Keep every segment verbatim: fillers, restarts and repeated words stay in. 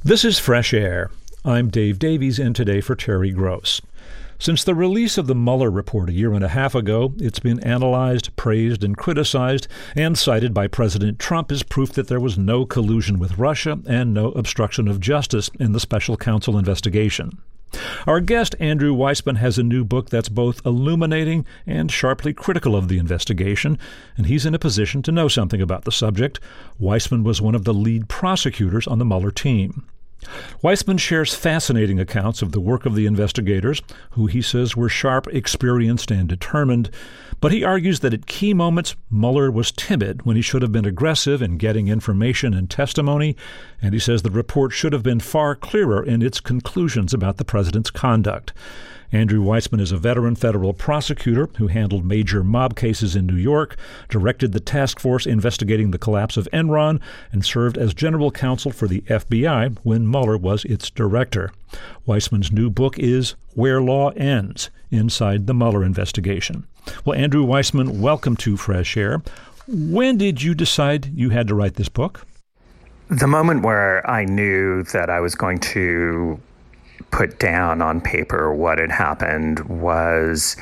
This is Fresh Air. I'm Dave Davies, in today for Terry Gross. Since the release of the Mueller report a year and a half ago, it's been analyzed, praised, and criticized, and cited by President Trump as proof that there was no collusion with Russia and no obstruction of justice in the special counsel investigation. Our guest, Andrew Weissmann, has a new book that's both illuminating and sharply critical of the investigation, and he's in a position to know something about the subject. Weissmann was one of the lead prosecutors on the Mueller team. Weissmann shares fascinating accounts of the work of the investigators, who he says were sharp, experienced, and determined. But he argues that at key moments, Mueller was timid when he should have been aggressive in getting information and testimony, and he says the report should have been far clearer in its conclusions about the president's conduct. Andrew Weissmann is a veteran federal prosecutor who handled major mob cases in New York, directed the task force investigating the collapse of Enron, and served as general counsel for the F B I when Mueller was its director. Weissmann's new book is Where Law Ends: Inside the Mueller Investigation. Well, Andrew Weissmann, welcome to Fresh Air. When did you decide you had to write this book? The moment where I knew that I was going to put down on paper what had happened was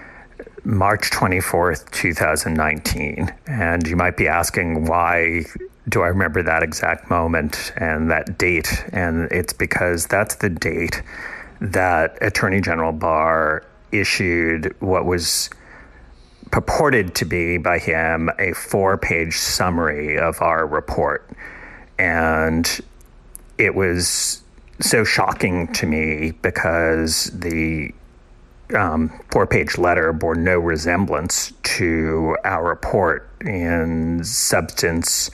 March twenty-fourth, twenty nineteen. And you might be asking, why do I remember that exact moment and that date? And it's because that's the date that Attorney General Barr issued what was purported to be by him a four-page summary of our report. And it was so shocking to me because the um, four-page letter bore no resemblance to our report in substance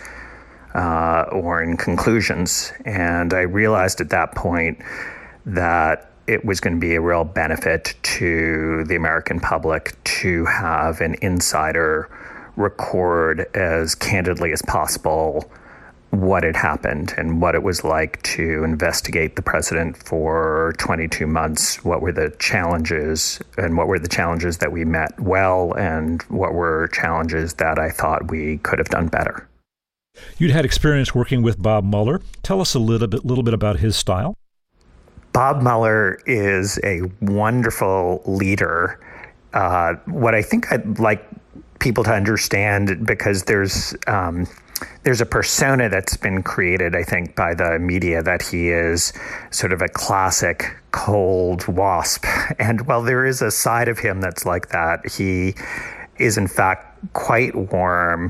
uh, or in conclusions. And I realized at that point that it was going to be a real benefit to the American public to have an insider record as candidly as possible what had happened and what it was like to investigate the president for twenty-two months. What were the challenges, and what were the challenges that we met well, and what were challenges that I thought we could have done better. You'd had experience working with Bob Mueller. Tell us a little bit, little bit about his style. Bob Mueller is a wonderful leader. Uh, what I think I'd like people to understand, because there's um, there's a persona that's been created, I think, by the media that he is sort of a classic cold wasp. And while there is a side of him that's like that, he is in fact quite warm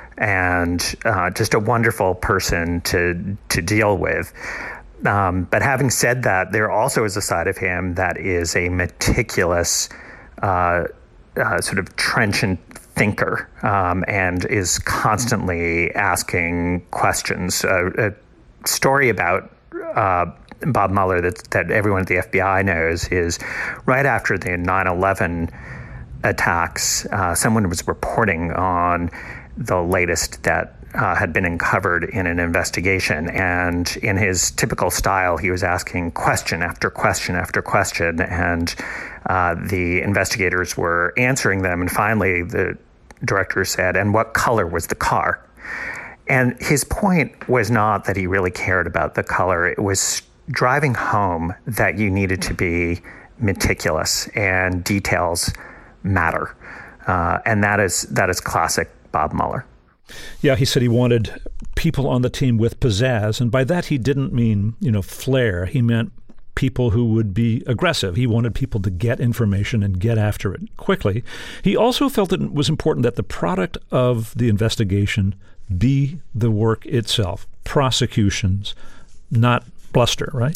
and uh, just a wonderful person to to deal with. Um, but having said that, there also is a side of him that is a meticulous uh, uh, sort of trenchant thinker um, and is constantly asking questions. Uh, a story about uh, Bob Mueller that, that everyone at the F B I knows is right after the nine eleven attacks, uh, someone was reporting on the latest that Uh, had been uncovered in an investigation. And in his typical style, he was asking question after question after question. And uh, the investigators were answering them. And finally, the director said, "And what color was the car?" And his point was not that he really cared about the color. It was driving home that you needed to be meticulous and details matter. Uh, and that is that is classic Bob Mueller. Yeah, he said he wanted people on the team with pizzazz, and by that he didn't mean, you know, flair. He meant people who would be aggressive. He wanted people to get information and get after it quickly. He also felt that it was important that the product of the investigation be the work itself, prosecutions, not bluster, right?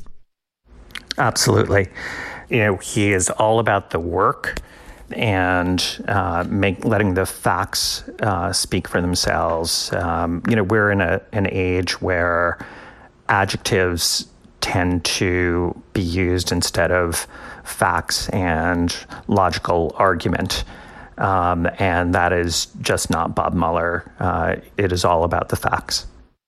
Absolutely. You know, he is all about the work and uh, make letting the facts uh, speak for themselves. Um, you know, we're in a an age where adjectives tend to be used instead of facts and logical argument, um, and that is just not Bob Mueller. Uh, it is all about the facts.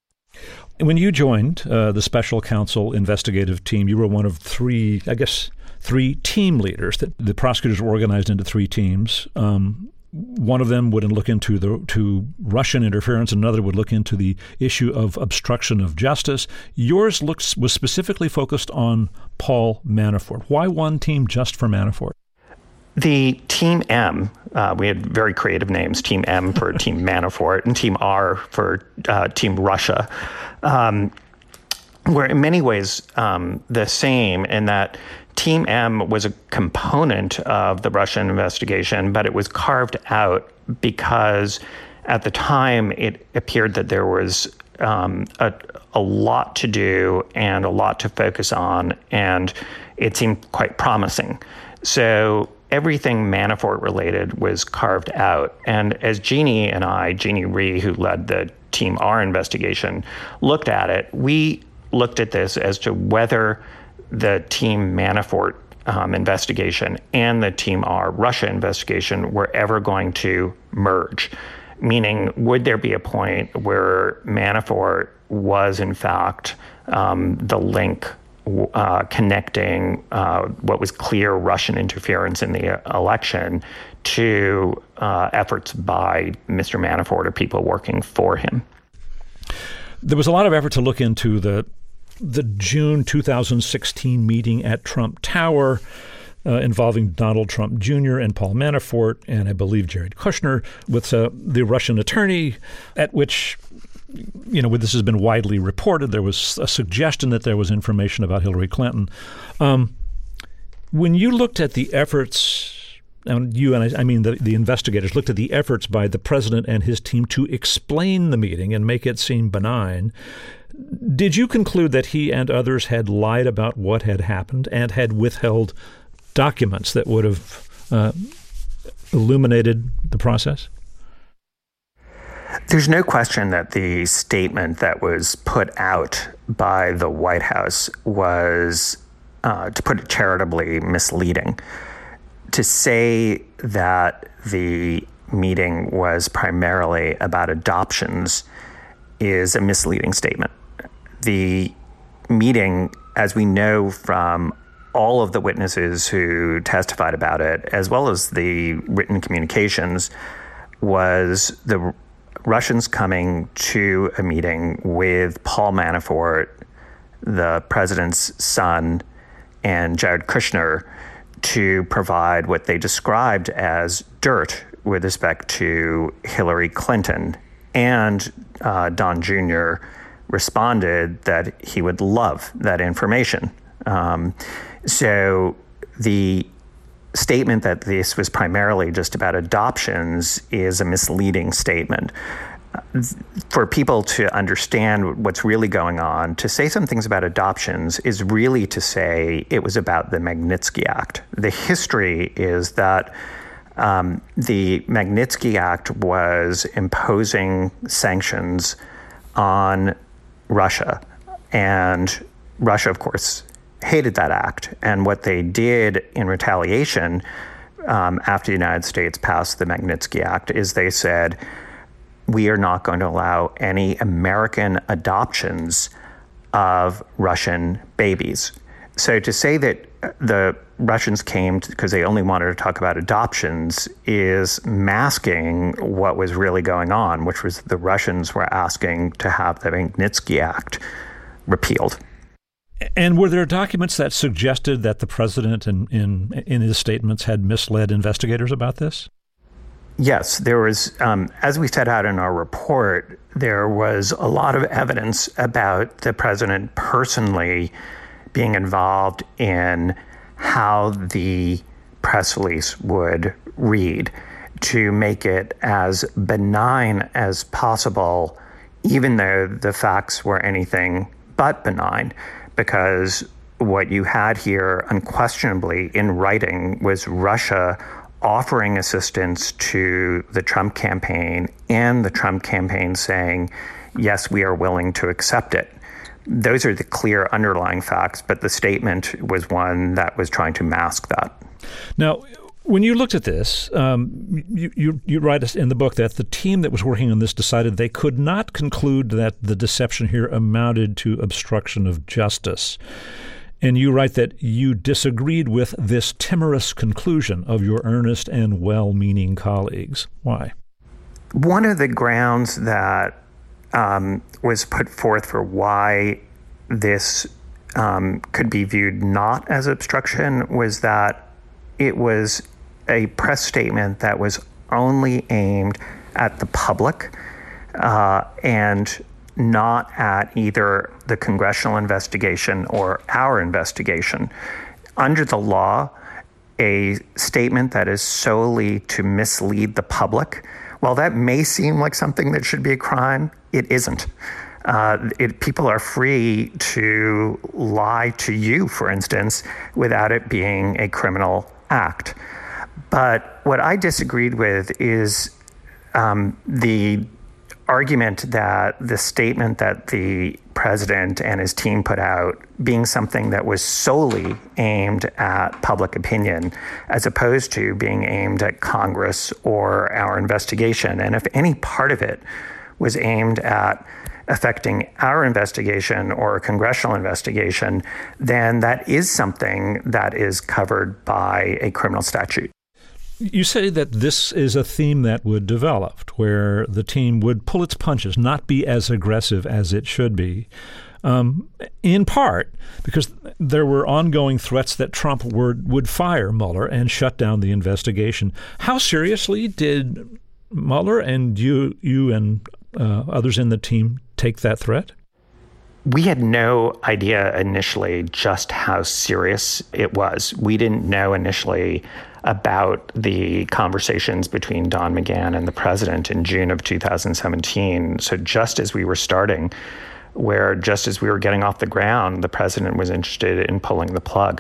When you joined uh, the special counsel investigative team, you were one of three, I guess, three team leaders. That the prosecutors were organized into three teams. Um, one of them would look into the to Russian interference, another would look into the issue of obstruction of justice. Yours looks was specifically focused on Paul Manafort. Why one team just for Manafort? The Team M, uh, we had very creative names, Team M for Team Manafort and Team R for uh, Team Russia, um, were in many ways um, the same in that Team M was a component of the Russian investigation, but it was carved out because at the time it appeared that there was um, a, a lot to do and a lot to focus on, and it seemed quite promising. So everything Manafort related was carved out. And as Jeannie and I, Jeannie Rhee, who led the Team R investigation, looked at it, we looked at this as to whether the Team Manafort um, investigation and the Team R Russia investigation were ever going to merge. Meaning, would there be a point where Manafort was, in fact, um, the link Uh, connecting uh, what was clear Russian interference in the election to uh, efforts by Mister Manafort or people working for him. There was a lot of effort to look into the the June two thousand sixteen meeting at Trump Tower uh, involving Donald Trump Junior and Paul Manafort and I believe Jared Kushner with uh, the Russian attorney, at which, you know, this has been widely reported. There was a suggestion that there was information about Hillary Clinton. Um, when you looked at the efforts, and you and I, I mean the, the investigators looked at the efforts by the president and his team to explain the meeting and make it seem benign, did you conclude that he and others had lied about what had happened and had withheld documents that would have uh, illuminated the process? There's no question that the statement that was put out by the White House was, uh, to put it charitably, misleading. To say that the meeting was primarily about adoptions is a misleading statement. The meeting, as we know from all of the witnesses who testified about it, as well as the written communications, was the Russians coming to a meeting with Paul Manafort, the president's son, and Jared Kushner to provide what they described as dirt with respect to Hillary Clinton. And uh, Don Junior responded that he would love that information. Um, so the statement that this was primarily just about adoptions is a misleading statement. For people to understand what's really going on, to say some things about adoptions is really to say it was about the Magnitsky Act. The history is that um, the Magnitsky Act was imposing sanctions on Russia, and Russia, of course, hated that act. And what they did in retaliation um, after the United States passed the Magnitsky Act is they said, we are not going to allow any American adoptions of Russian babies. So to say that the Russians came because they only wanted to talk about adoptions is masking what was really going on, which was the Russians were asking to have the Magnitsky Act repealed. And were there documents that suggested that the president in, in, in his statements had misled investigators about this? Yes, there was, um, as we set out in our report, there was a lot of evidence about the president personally being involved in how the press release would read to make it as benign as possible, even though the facts were anything but benign, because what you had here unquestionably in writing was Russia offering assistance to the Trump campaign and the Trump campaign saying, yes, we are willing to accept it. Those are the clear underlying facts, but the statement was one that was trying to mask that. Now, when you looked at this, um, you, you, you write in the book that the team that was working on this decided they could not conclude that the deception here amounted to obstruction of justice. And you write that you disagreed with this timorous conclusion of your earnest and well-meaning colleagues. Why? One of the grounds that um, was put forth for why this um, could be viewed not as obstruction was that it was a press statement that was only aimed at the public uh, and not at either the congressional investigation or our investigation. Under the law, a statement that is solely to mislead the public, while that may seem like something that should be a crime, it isn't. Uh, it, people are free to lie to you, for instance, without it being a criminal act. But what I disagreed with is um, the argument that the statement that the president and his team put out being something that was solely aimed at public opinion, as opposed to being aimed at Congress or our investigation. And if any part of it was aimed at affecting our investigation or a congressional investigation, then that is something that is covered by a criminal statute. You say that this is a theme that would develop, where the team would pull its punches, not be as aggressive as it should be, um, in part because there were ongoing threats that Trump would, would fire Mueller and shut down the investigation. How seriously did Mueller and you, you and uh, others in the team take that threat? We had no idea initially just how serious it was. We didn't know initially about the conversations between Don McGahn and the president in June of two thousand seventeen. So just as we were starting, where just as we were getting off the ground, the president was interested in pulling the plug.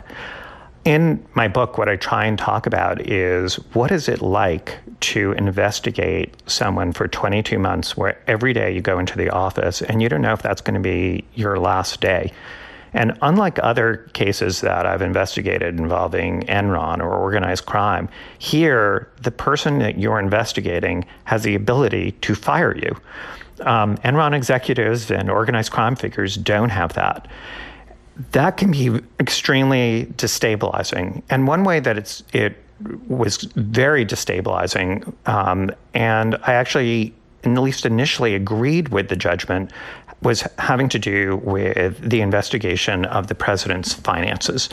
In my book, what I try and talk about is what is it like to investigate someone for twenty-two months where every day you go into the office and you don't know if that's going to be your last day. And unlike other cases that I've investigated involving Enron or organized crime, here, the person that you're investigating has the ability to fire you. Um, Enron executives and organized crime figures don't have that. That can be extremely destabilizing. And one way that it's it was very destabilizing, um, and I actually, at least initially, agreed with the judgment, was having to do with the investigation of the president's finances.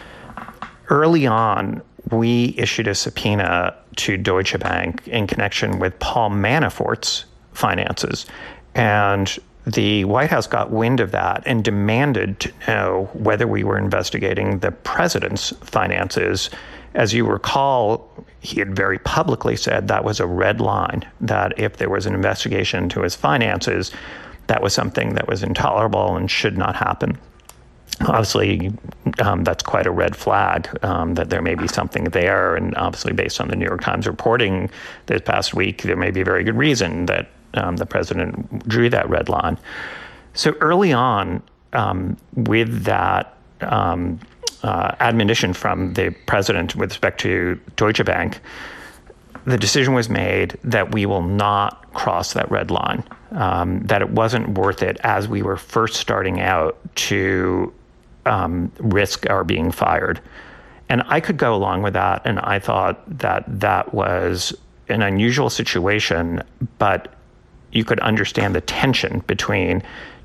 Early on, we issued a subpoena to Deutsche Bank in connection with Paul Manafort's finances. And the White House got wind of that and demanded to know whether we were investigating the president's finances. As you recall, he had very publicly said that was a red line, that if there was an investigation into his finances, that was something that was intolerable and should not happen. Obviously, um, that's quite a red flag, um, that there may be something there. And obviously, based on the New York Times reporting this past week, there may be a very good reason that um, the president drew that red line. So early on, um, with that um, uh, admonition from the president with respect to Deutsche Bank, the decision was made that we will not cross that red line, um, that it wasn't worth it as we were first starting out to um, risk our being fired. And I could go along with that, and I thought that that was an unusual situation, but you could understand the tension between,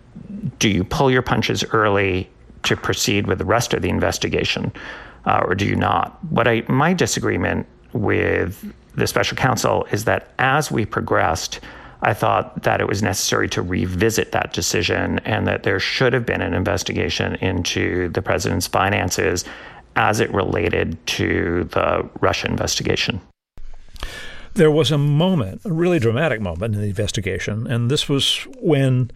do you pull your punches early to proceed with the rest of the investigation, uh, or do you not? What I my disagreement with the special counsel is that as we progressed, I thought that it was necessary to revisit that decision and that there should have been an investigation into the president's finances as it related to the Russia investigation. There was a moment, a really dramatic moment in the investigation, and this was when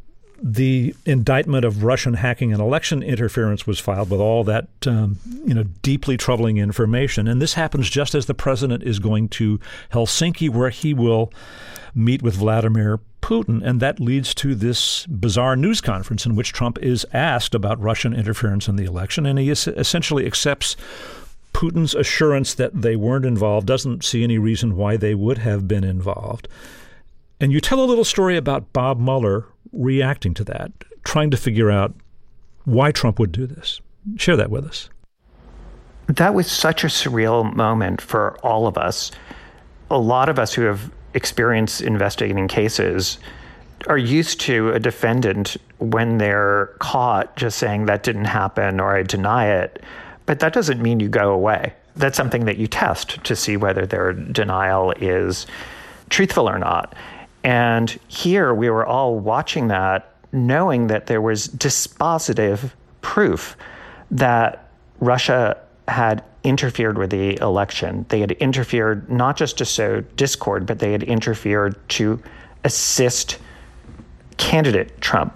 the indictment of Russian hacking and election interference was filed with all that, um, you know, deeply troubling information. And this happens just as the president is going to Helsinki, where he will meet with Vladimir Putin. And that leads to this bizarre news conference in which Trump is asked about Russian interference in the election. And he essentially accepts Putin's assurance that they weren't involved, doesn't see any reason why they would have been involved. And you tell a little story about Bob Mueller reacting to that, trying to figure out why Trump would do this. Share that with us. That was such a surreal moment for all of us. A lot of us who have experience investigating cases are used to a defendant, when they're caught, just saying that didn't happen or I deny it. But that doesn't mean you go away. That's something that you test to see whether their denial is truthful or not. And here we were all watching that, knowing that there was dispositive proof that Russia had interfered with the election. They had interfered not just to sow discord, but they had interfered to assist candidate Trump.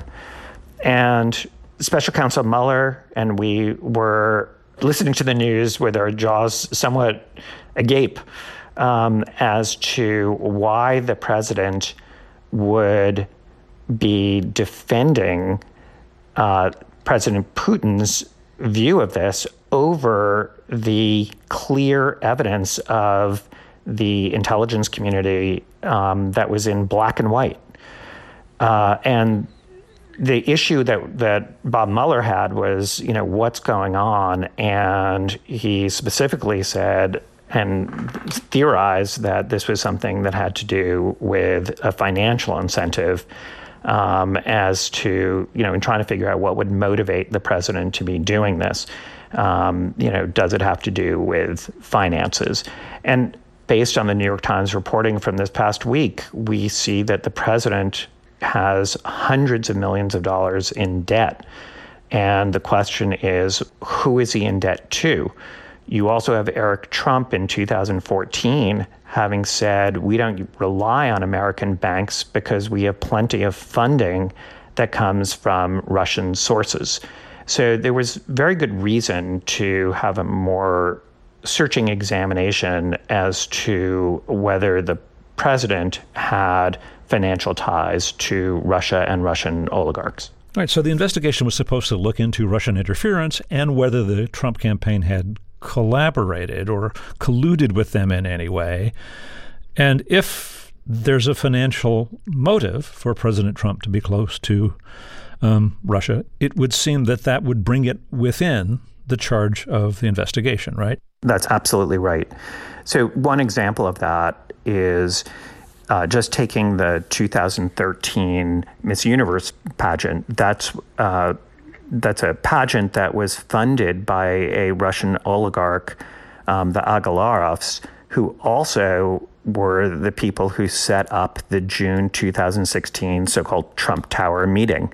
And Special Counsel Mueller and we were listening to the news with our jaws somewhat agape um, as to why the president would be defending uh, President Putin's view of this over the clear evidence of the intelligence community um, that was in black and white. Uh, and the issue that, that Bob Mueller had was, you know, what's going on? And he specifically said and theorized that this was something that had to do with a financial incentive um, as to, you know, in trying to figure out what would motivate the president to be doing this. Um, you know, does it have to do with finances? And based on the New York Times reporting from this past week, we see that the president has hundreds of millions of dollars in debt. And the question is, who is he in debt to? You also have Eric Trump in two thousand fourteen having said, we don't rely on American banks because we have plenty of funding that comes from Russian sources. So there was very good reason to have a more searching examination as to whether the president had financial ties to Russia and Russian oligarchs. All right, so the investigation was supposed to look into Russian interference and whether the Trump campaign had collaborated or colluded with them in any way. And if there's a financial motive for President Trump to be close to um, Russia, it would seem that that would bring it within the charge of the investigation, right? That's absolutely right. So one example of that is uh, just taking the two thousand thirteen Miss Universe pageant. That's uh, that's a pageant that was funded by a Russian oligarch, um, the Agalarovs, who also were the people who set up the June two thousand sixteen so-called Trump Tower meeting.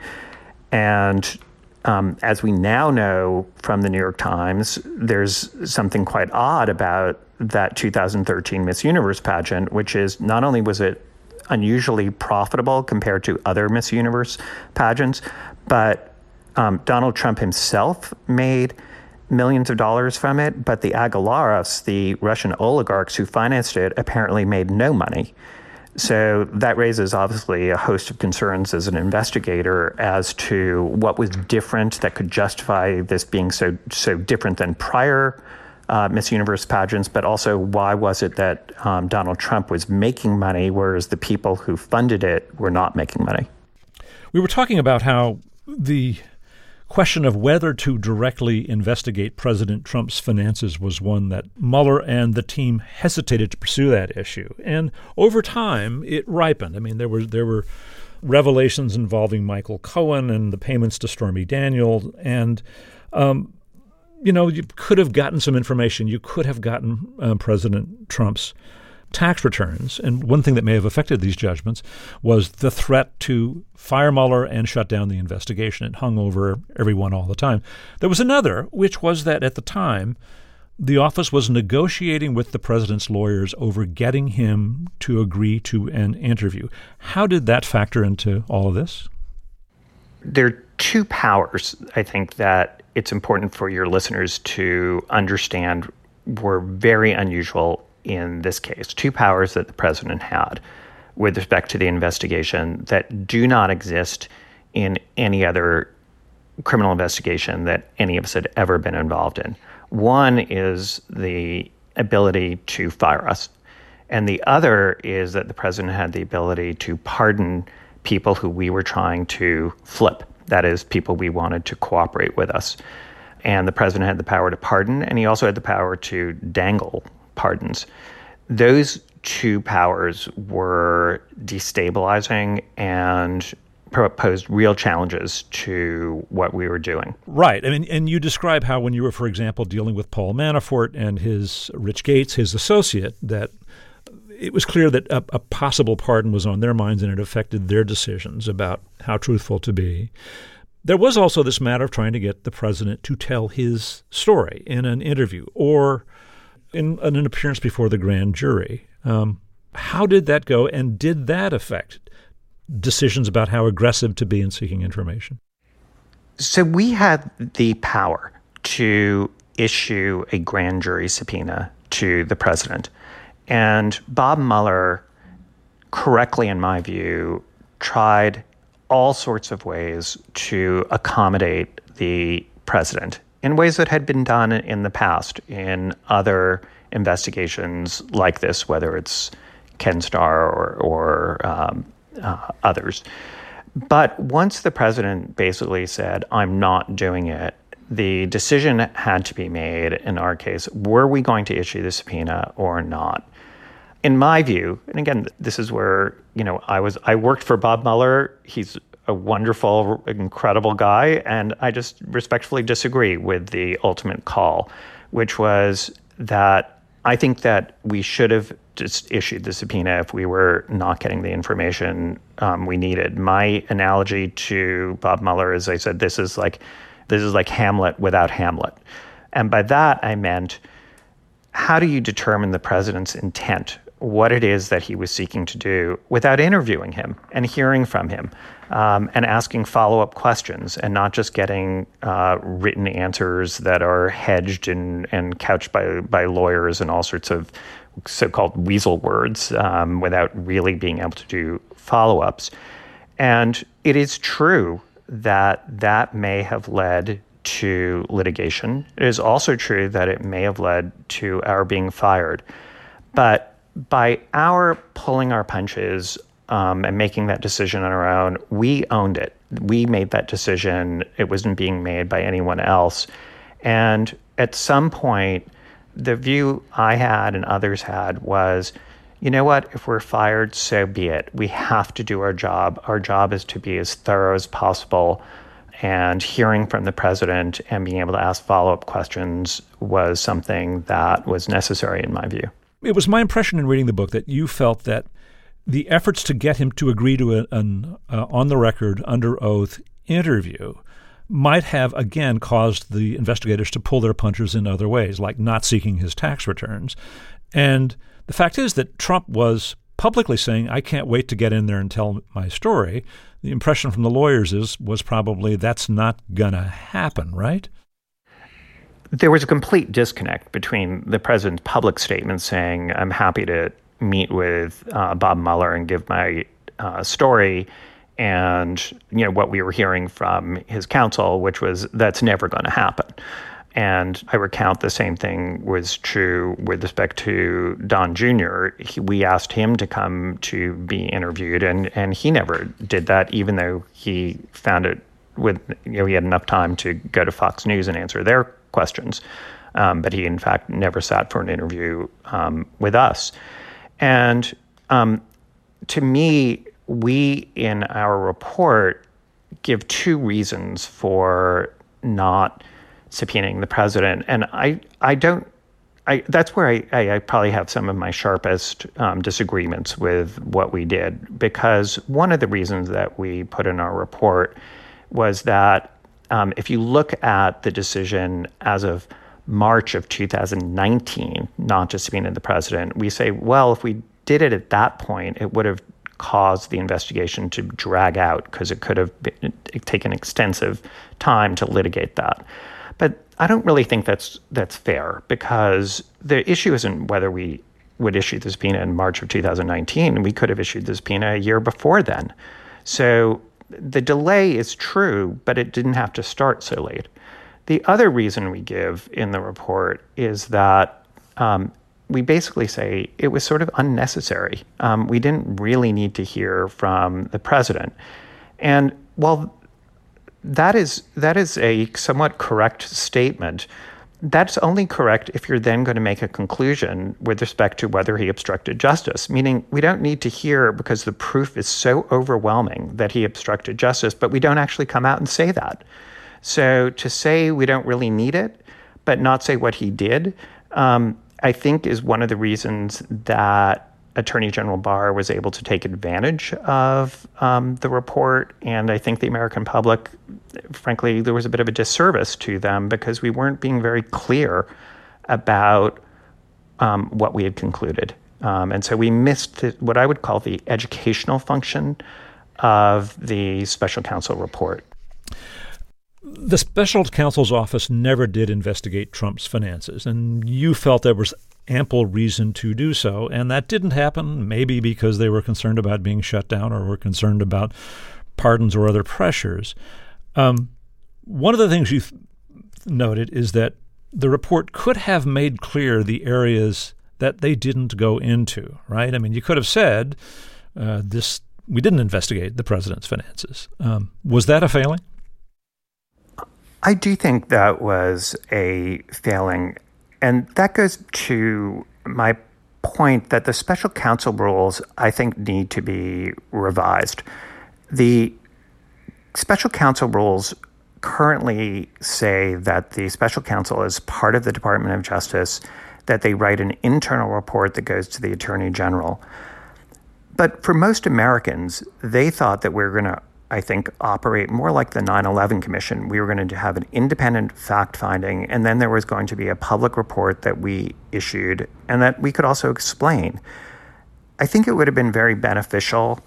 And um, as we now know from the New York Times, there's something quite odd about that two thousand thirteen Miss Universe pageant, which is not only was it unusually profitable compared to other Miss Universe pageants, but um, Donald Trump himself made millions of dollars from it, but the Agalarovs, the Russian oligarchs who financed it, apparently made no money. So that raises obviously a host of concerns as an investigator as to what was different that could justify this being so so different than prior uh, Miss Universe pageants, but also why was it that um, Donald Trump was making money, whereas the people who funded it were not making money? We were talking about how the question of whether to directly investigate President Trump's finances was one that Mueller and the team hesitated to pursue that issue. And over time, it ripened. I mean, there were there were revelations involving Michael Cohen and the payments to Stormy Daniels. And, um, you know, you could have gotten some information. You could have gotten uh, President Trump's tax returns. And one thing that may have affected these judgments was the threat to fire Mueller and shut down the investigation. It hung over everyone all the time. There was another, which was that at the time, the office was negotiating with the president's lawyers over getting him to agree to an interview. How did that factor into all of this? There are two powers, I think, that it's important for your listeners to understand were very unusual in this case. Two powers that the president had with respect to the investigation that do not exist in any other criminal investigation that any of us had ever been involved in. One is the ability to fire us. And the other is that the president had the ability to pardon people who we were trying to flip. That is, people we wanted to cooperate with us. and the president had the power to pardon, and he also had the power to dangle pardons. Those two powers were destabilizing and posed real challenges to what we were doing. Right. I mean, and you describe how when you were, for example, dealing with Paul Manafort and his Rich Gates, his associate, that it was clear that a, a possible pardon was on their minds and it affected their decisions about how truthful to be. There was also this matter of trying to get the president to tell his story in an interview or in, in an appearance before the grand jury. Um, how did that go, and did that affect decisions about how aggressive to be in seeking information? So we had the power to issue a grand jury subpoena to the president. And Bob Mueller, correctly in my view, tried all sorts of ways to accommodate the president in ways that had been done in the past in other investigations like this, whether it's Ken Starr or, or um, uh, others. But once the president basically said, I'm not doing it, the decision had to be made in our case, were we going to issue the subpoena or not? In my view, and again, this is where, you know, I was, I worked for Bob Mueller. He's a wonderful, incredible guy. And I just respectfully disagree with the ultimate call, which was that I think that we should have just issued the subpoena if we were not getting the information um, we needed. My analogy to Bob Mueller is, I said, this is like, this is like Hamlet without Hamlet. And by that, I meant, how do you determine the president's intent, what it is that he was seeking to do, without interviewing him and hearing from him um, and asking follow-up questions and not just getting uh, written answers that are hedged and, and couched by, by lawyers and all sorts of so-called weasel words um, without really being able to do follow-ups. And it is true that that may have led to litigation. It is also true that it may have led to our being fired. But by our pulling our punches um, and making that decision on our own, we owned it. We made that decision. It wasn't being made by anyone else. And at some point, the view I had and others had was, you know what, if we're fired, so be it. We have to do our job. Our job is to be as thorough as possible. And hearing from the president and being able to ask follow-up questions was something that was necessary in my view. It was my impression in reading the book that you felt that the efforts to get him to agree to a, an uh, on-the-record, under-oath interview might have, again, caused the investigators to pull their punches in other ways, like not seeking his tax returns. And the fact is that Trump was publicly saying, I can't wait to get in there and tell my story. The impression from the lawyers is was probably that's not going to happen, right? There was a complete disconnect between the president's public statement saying, I'm happy to meet with uh, Bob Mueller and give my uh, story, and you know what we were hearing from his counsel, which was that's never going to happen. And I recount the same thing was true with respect to Don Junior He, we asked him to come to be interviewed, and, and he never did that, even though he found it with, you know, he had enough time to go to Fox News and answer their questions. Um, but he, in fact, never sat for an interview um, with us. And um, to me, we, in our report, give two reasons for not subpoenaing the president. And I, I don't, I, that's where I, I, I probably have some of my sharpest um, disagreements with what we did, because one of the reasons that we put in our report was that um, if you look at the decision as of March of two thousand nineteen, not to subpoena the president, we say, well, if we did it at that point, it would have caused the investigation to drag out because it could have been, taken extensive time to litigate that. But I don't really think that's that's fair, because the issue isn't whether we would issue the subpoena in March of two thousand nineteen. We could have issued the subpoena a year before then. So the delay is true, but it didn't have to start so late. The other reason we give in the report is that um, we basically say it was sort of unnecessary. Um, we didn't really need to hear from the president. And while that is that is a somewhat correct statement. That's only correct if you're then going to make a conclusion with respect to whether he obstructed justice, meaning we don't need to hear because the proof is so overwhelming that he obstructed justice, but we don't actually come out and say that. So to say we don't really need it, but not say what he did, um, I think is one of the reasons that Attorney General Barr was able to take advantage of um, the report. And I think the American public, frankly, there was a bit of a disservice to them because we weren't being very clear about um, what we had concluded. Um, and so we missed the, what I would call the educational function of the special counsel report. The special counsel's office never did investigate Trump's finances, and you felt there was ample reason to do so, and that didn't happen, maybe because they were concerned about being shut down or were concerned about pardons or other pressures. Um, one of the things you th- noted is that the report could have made clear the areas that they didn't go into, right? I mean, you could have said, uh, this we didn't investigate the president's finances. Um, was that a failing? I do think that was a failing. And that goes to my point that the special counsel rules, I think, need to be revised. The special counsel rules currently say that the special counsel is part of the Department of Justice, that they write an internal report that goes to the Attorney General. But for most Americans, they thought that we we're going to, I think, operate more like the nine eleven Commission. We were going to have an independent fact-finding, and then there was going to be a public report that we issued and that we could also explain. I think it would have been very beneficial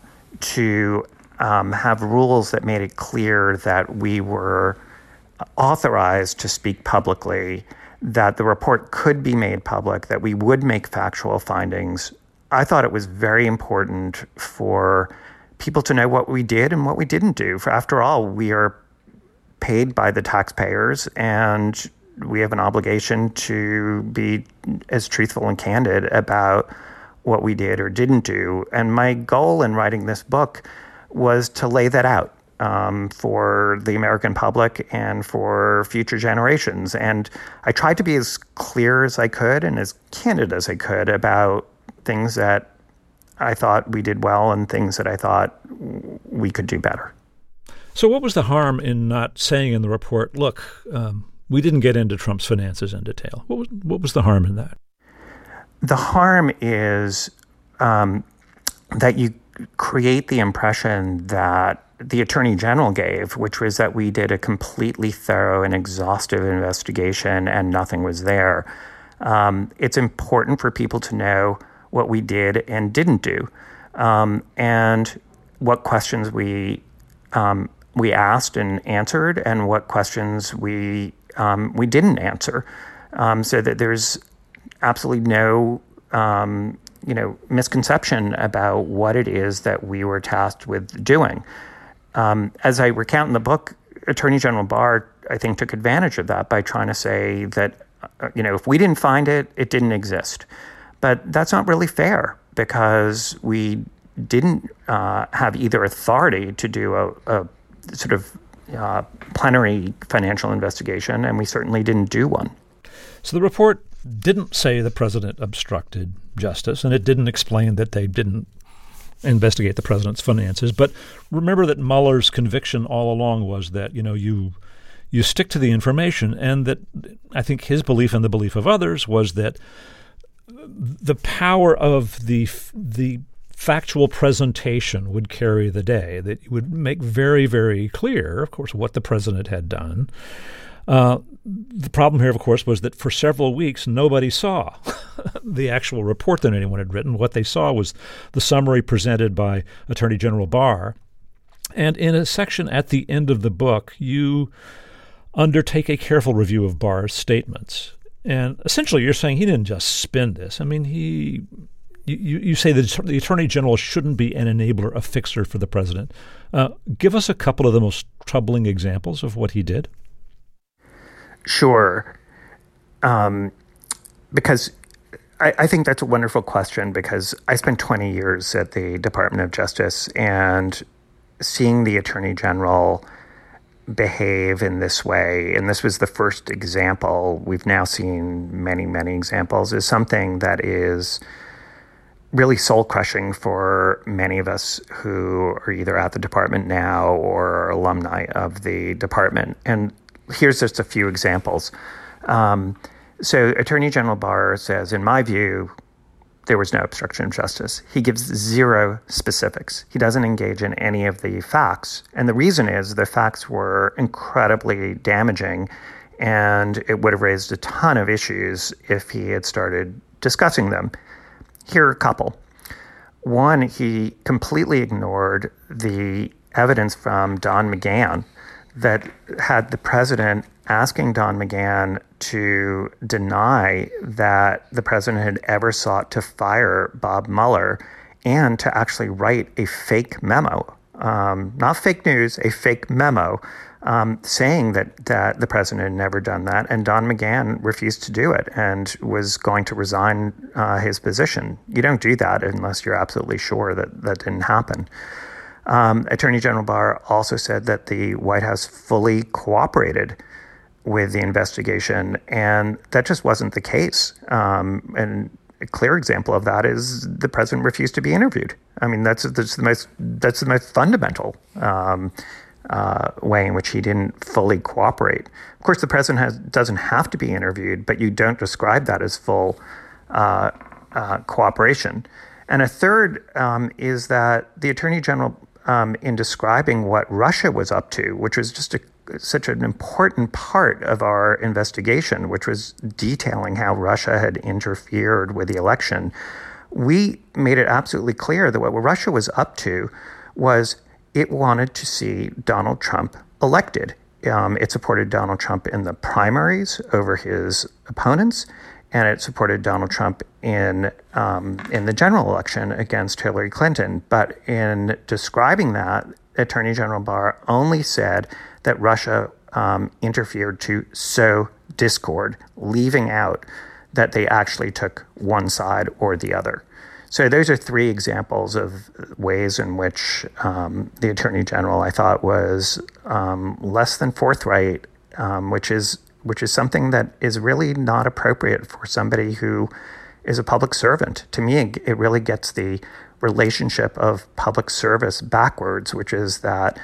to um, have rules that made it clear that we were authorized to speak publicly, that the report could be made public, that we would make factual findings. I thought it was very important for people to know what we did and what we didn't do. For after all, we are paid by the taxpayers, and we have an obligation to be as truthful and candid about what we did or didn't do. And my goal in writing this book was to lay that out um, for the American public and for future generations. And I tried to be as clear as I could and as candid as I could about things that I thought we did well and things that I thought we could do better. So what was the harm in not saying in the report, look, um, we didn't get into Trump's finances in detail? What was, what was the harm in that? The harm is um, that you create the impression that the Attorney General gave, which was that we did a completely thorough and exhaustive investigation and nothing was there. Um, it's important for people to know what we did and didn't do, um, and what questions we um, we asked and answered, and what questions we um, we didn't answer, um, so that there's absolutely no um, you know misconception about what it is that we were tasked with doing. Um, as I recount in the book, Attorney General Barr, I think, took advantage of that by trying to say that uh, you know if we didn't find it, it didn't exist. But that's not really fair because we didn't uh, have either authority to do a, a sort of uh, plenary financial investigation, and we certainly didn't do one. So the report didn't say the president obstructed justice, and it didn't explain that they didn't investigate the president's finances. But remember that Mueller's conviction all along was that, you know, you you stick to the information, and that I think his belief and the belief of others was that the power of the the factual presentation would carry the day, that it would make very, very clear, of course, what the president had done. Uh, the problem here, of course, was that for several weeks, nobody saw the actual report that anyone had written. What they saw was the summary presented by Attorney General Barr. And in a section at the end of the book, you undertake a careful review of Barr's statements. And essentially, you're saying he didn't just spin this. I mean, he, you, you say that the Attorney General shouldn't be an enabler, a fixer for the president. Uh, give us a couple of the most troubling examples of what he did. Sure. Um, because I, I think that's a wonderful question, because I spent twenty years at the Department of Justice, and seeing the Attorney General behave in this way, and this was the first example, we've now seen many, many examples, is something that is really soul-crushing for many of us who are either at the department now or alumni of the department. And here's just a few examples. Um, so Attorney General Barr says, in my view, there was no obstruction of justice. He gives zero specifics. He doesn't engage in any of the facts. And the reason is the facts were incredibly damaging, and it would have raised a ton of issues if he had started discussing them. Here are a couple. One, he completely ignored the evidence from Don McGahn that had the president asking Don McGahn to deny that the president had ever sought to fire Bob Mueller and to actually write a fake memo, um, not fake news, a fake memo, um, saying that, that the president had never done that. And Don McGahn refused to do it and was going to resign uh, his position. You don't do that unless you're absolutely sure that that didn't happen. Um, Attorney General Barr also said that the White House fully cooperated with the investigation, and that just wasn't the case. Um, and a clear example of that is the president refused to be interviewed. I mean, that's, that's the most that's the most fundamental um, uh, way in which he didn't fully cooperate. Of course, the president has, doesn't have to be interviewed, but you don't describe that as full uh, uh, cooperation. And a third um, is that the Attorney General, um, in describing what Russia was up to, which was just a such an important part of our investigation, which was detailing how Russia had interfered with the election, we made it absolutely clear that what Russia was up to was it wanted to see Donald Trump elected. Um, it supported Donald Trump in the primaries over his opponents, and it supported Donald Trump in um, in the general election against Hillary Clinton. But in describing that, Attorney General Barr only said that Russia um, interfered to sow discord, leaving out that they actually took one side or the other. So those are three examples of ways in which um, the Attorney General, I thought, was um, less than forthright, um, which is which is something that is really not appropriate for somebody who is a public servant. To me, it really gets the relationship of public service backwards, which is that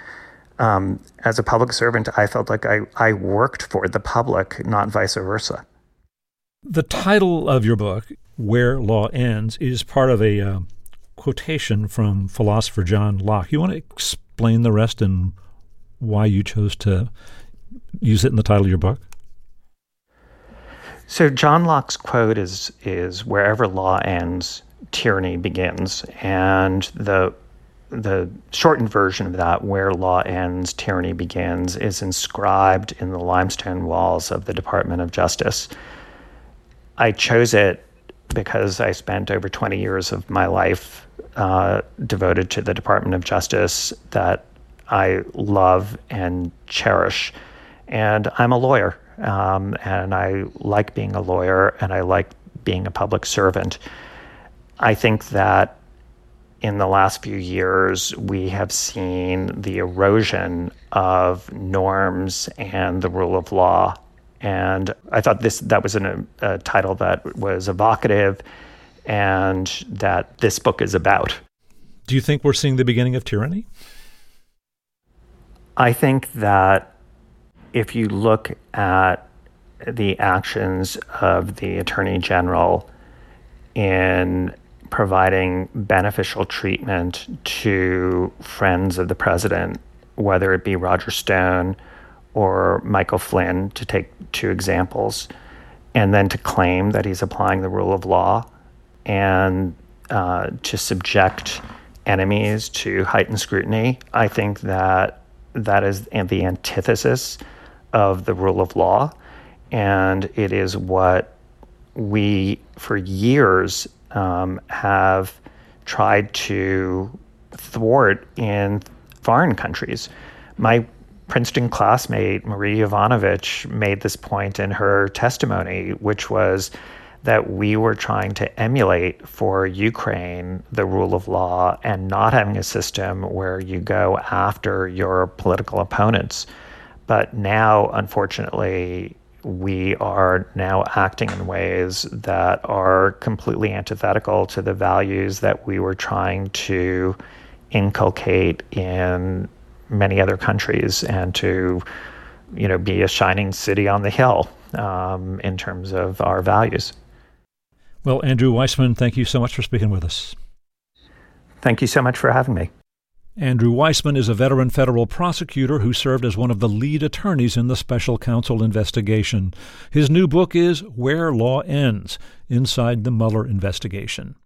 um, as a public servant, I felt like I, I worked for the public, not vice versa. The title of your book, Where Law Ends, is part of a uh, quotation from philosopher John Locke. You want to explain the rest and why you chose to use it in the title of your book? So John Locke's quote is, is wherever law ends, tyranny begins. And the the shortened version of that, where law ends, tyranny begins, is inscribed in the limestone walls of the Department of Justice. I chose it because I spent over twenty years of my life uh, devoted to the Department of Justice that I love and cherish. And I'm a lawyer, um, and I like being a lawyer, and I like being a public servant. I think that in the last few years, we have seen the erosion of norms and the rule of law. And I thought this that was an, a title that was evocative and that this book is about. Do you think we're seeing the beginning of tyranny? I think that if you look at the actions of the Attorney General in providing beneficial treatment to friends of the president, whether it be Roger Stone or Michael Flynn, to take two examples, and then to claim that he's applying the rule of law and uh, to subject enemies to heightened scrutiny, I think that that is the antithesis of the rule of law. And it is what we, for years, um, have tried to thwart in foreign countries. My Princeton classmate, Marie Yovanovitch, made this point in her testimony, which was that we were trying to emulate for Ukraine the rule of law and not having a system where you go after your political opponents. But now, unfortunately, we are now acting in ways that are completely antithetical to the values that we were trying to inculcate in many other countries, and to, you know, be a shining city on the hill um, in terms of our values. Well, Andrew Weissmann, thank you so much for speaking with us. Thank you so much for having me. Andrew Weissmann is a veteran federal prosecutor who served as one of the lead attorneys in the special counsel investigation. His new book is Where Law Ends: Inside the Mueller Investigation.